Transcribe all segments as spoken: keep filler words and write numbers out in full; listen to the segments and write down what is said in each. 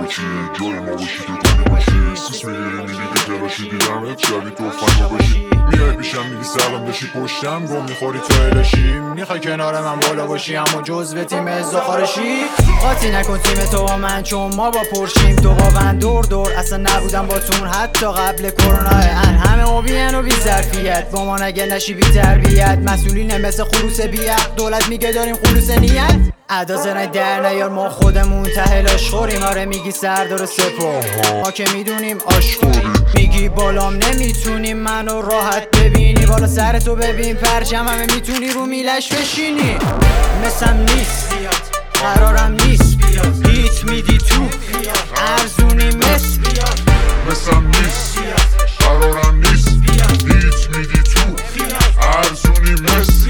چیه جای ما باشی که کنی باشی سیس میگیری میگی که کلاشی دیدمت شبی تو فنگا باشی میای پیشم میگی سلام داشی پشتم گم میخوری تو الاشی میخوای کنار من بالا باشی اما جزو تیم ازدخارشی قاطی نکن تیم تو با من چون ما با پرشیم تو با من دور دور اصلا نبودم با تون حتی قبل کرونا ان همه اوبین و بی ظرفیت با ما نگه نشی بی تربیت مسئولین مثل خروس بیعق دولت میگه داریم خلوص نیت ادا زنای در نیار ما خودمون ته لاش خوریم آره میگی سردار سپاه ما که میدونیم آشخوری میگی بالام نمیتونیم منو راحت ببینی بالا سر تو ببین پرچم همه میتونی رو میلش بشینی مثل نیست قرارم نیست هیچ میدی تو ارزونی مثل مثل نیست قرارم نیست هیچ میدی تو ارزونی مثل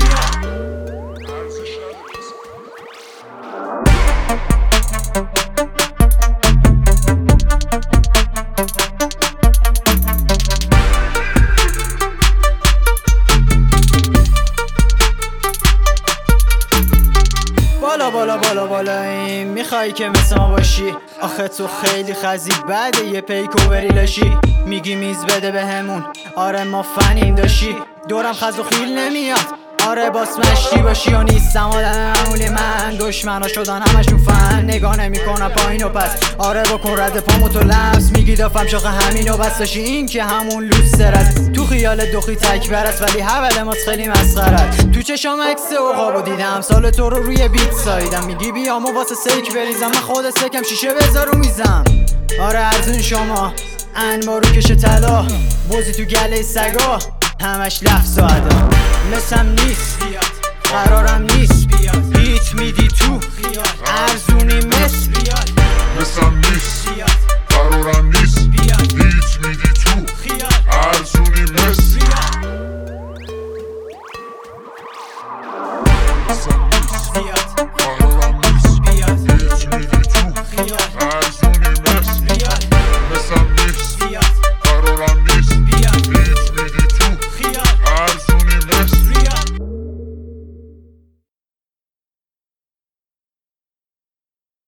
بالا بالا بالا بالا این میخوایی که مثل ما باشی آخه تو خیلی خزی بعد یه پیکووری لاشی میگی میز بده به همون آره ما فنیم داشی دورم خز و خیل نمیاد آره باس مشتی باشی و نیستم آدم معمولی من دشمنا شدن همشون فن نگاه نمی کنم پایین و پس آره بکن رد پامو تو لمس میگی دافم شاخه همین و بس داشی این که همون لوستر است تو خیال دوخی تکبر است ولی حول ماست خیلی مسخرت تو چشام عکس عقابو دیدم سال تو رو روی بیت سایدم میگی بیامو واسه سیک بریزم من خود سکم شیشه بذار رو میزم آره ارزون شما انبارو کش طلا بوزی تو گله سگا همش لفظ و ادا مثل نیست قرارم نیست هیچ میدی تو ارزونی مثل مثل نیست قرارم نیست هیچ میدی تو ارزونی مثل